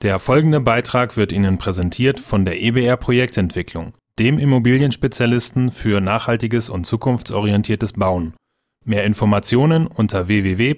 Der folgende Beitrag wird Ihnen präsentiert von der EBR Projektentwicklung, dem Immobilienspezialisten für nachhaltiges und zukunftsorientiertes Bauen. Mehr Informationen unter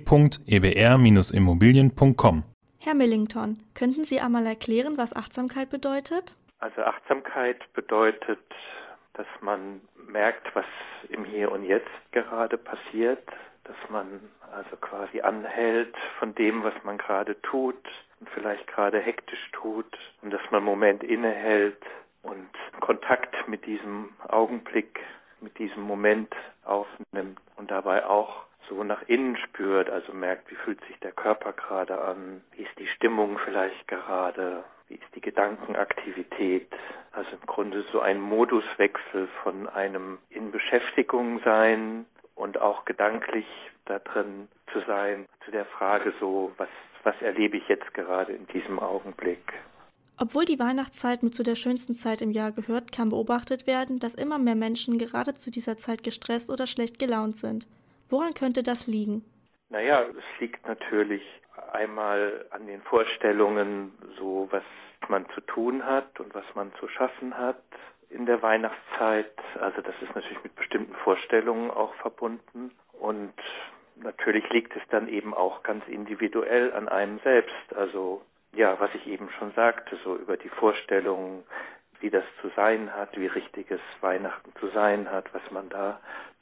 www.ebr-immobilien.com. Herr Millington, könnten Sie einmal erklären, was Achtsamkeit bedeutet? Also Achtsamkeit bedeutet, dass man merkt, was im Hier und Jetzt gerade passiert, dass man also quasi anhält von dem, was man gerade tut und vielleicht gerade hektisch tut und dass man einen Moment innehält und Kontakt mit diesem Augenblick, mit diesem Moment aufnimmt und dabei auch so nach innen spürt, also merkt, wie fühlt sich der Körper gerade an, wie ist die Stimmung vielleicht gerade, wie ist die Gedankenaktivität. Also im Grunde so ein Moduswechsel von einem in Beschäftigung sein und auch gedanklich da drin zu sein, zu der Frage so, was erlebe ich jetzt gerade in diesem Augenblick. Obwohl die Weihnachtszeit mit zu der schönsten Zeit im Jahr gehört, kann beobachtet werden, dass immer mehr Menschen gerade zu dieser Zeit gestresst oder schlecht gelaunt sind. Woran könnte das liegen? Naja, es liegt natürlich einmal an den Vorstellungen, so was man zu tun hat und was man zu schaffen hat in der Weihnachtszeit. Also das ist natürlich mit bestimmten Vorstellungen auch verbunden. Und natürlich liegt es dann eben auch ganz individuell an einem selbst. Also ja, was ich eben schon sagte, so über die Vorstellungen, wie das zu sein hat, wie richtiges Weihnachten zu sein hat, was man da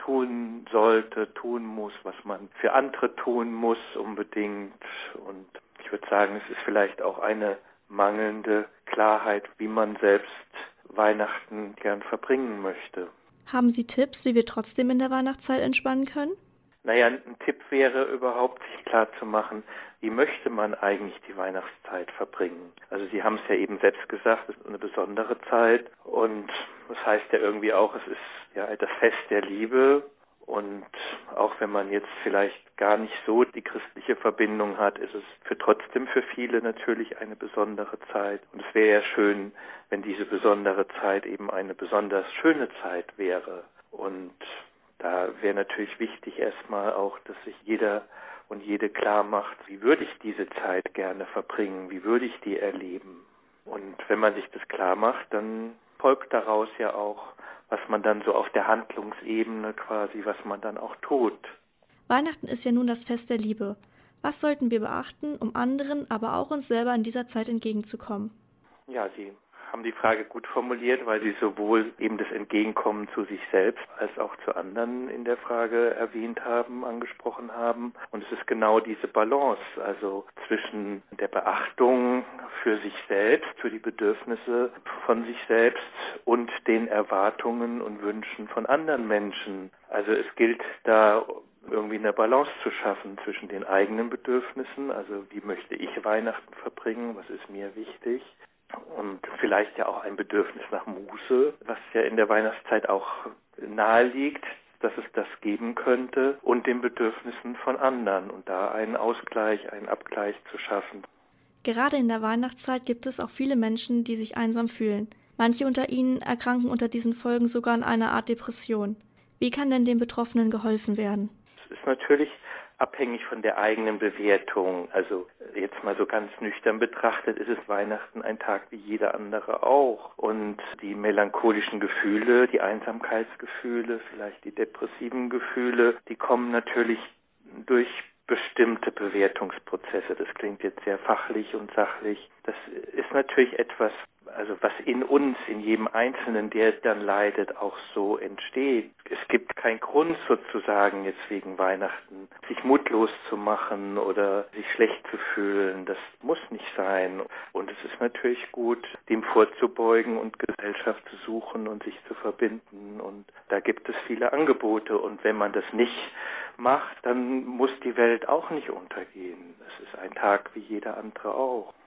tun sollte, tun muss, was man für andere tun muss unbedingt. Und ich würde sagen, es ist vielleicht auch eine mangelnde Klarheit, wie man selbst Weihnachten gern verbringen möchte. Haben Sie Tipps, wie wir trotzdem in der Weihnachtszeit entspannen können? Naja, ein Tipp wäre überhaupt, sich klar zu machen, wie möchte man eigentlich die Weihnachtszeit verbringen? Also Sie haben es ja eben selbst gesagt, es ist eine besondere Zeit und das heißt ja irgendwie auch, es ist ja das Fest der Liebe und auch wenn man jetzt vielleicht gar nicht so die christliche Verbindung hat, ist es trotzdem für viele natürlich eine besondere Zeit und es wäre ja schön, wenn diese besondere Zeit eben eine besonders schöne Zeit wäre und da wäre natürlich wichtig erstmal auch, dass sich jeder und jede klar macht, wie würde ich diese Zeit gerne verbringen, wie würde ich die erleben. Und wenn man sich das klar macht, dann folgt daraus ja auch, was man dann so auf der Handlungsebene quasi, was man dann auch tut. Weihnachten ist ja nun das Fest der Liebe. Was sollten wir beachten, um anderen, aber auch uns selber in dieser Zeit entgegenzukommen? Ja, Sie haben die Frage gut formuliert, weil Sie sowohl eben das Entgegenkommen zu sich selbst als auch zu anderen in der Frage erwähnt haben, angesprochen haben. Und es ist genau diese Balance, also zwischen der Beachtung für sich selbst, für die Bedürfnisse von sich selbst und den Erwartungen und Wünschen von anderen Menschen. Also es gilt da irgendwie eine Balance zu schaffen zwischen den eigenen Bedürfnissen, also wie möchte ich Weihnachten verbringen, was ist mir wichtig, und vielleicht ja auch ein Bedürfnis nach Muße, was ja in der Weihnachtszeit auch nahe liegt, dass es das geben könnte, und den Bedürfnissen von anderen und da einen Ausgleich, einen Abgleich zu schaffen. Gerade in der Weihnachtszeit gibt es auch viele Menschen, die sich einsam fühlen. Manche unter ihnen erkranken unter diesen Folgen sogar an einer Art Depression. Wie kann denn den Betroffenen geholfen werden? Es ist natürlich abhängig von der eigenen Bewertung. Also jetzt mal so ganz nüchtern betrachtet, ist es Weihnachten ein Tag wie jeder andere auch. Und die melancholischen Gefühle, die Einsamkeitsgefühle, vielleicht die depressiven Gefühle, die kommen natürlich durch bestimmte Bewertungsprozesse. Das klingt jetzt sehr fachlich und sachlich. Das ist natürlich etwas, also was in uns, in jedem Einzelnen, der dann leidet, auch so entsteht. Es gibt keinen Grund sozusagen jetzt wegen Weihnachten, sich mutlos zu machen oder sich schlecht zu fühlen. Das muss nicht sein. Und es ist natürlich gut, dem vorzubeugen und Gesellschaft zu suchen und sich zu verbinden. Und da gibt es viele Angebote. Und wenn man das nicht macht, dann muss die Welt auch nicht untergehen. Es ist ein Tag wie jeder andere auch.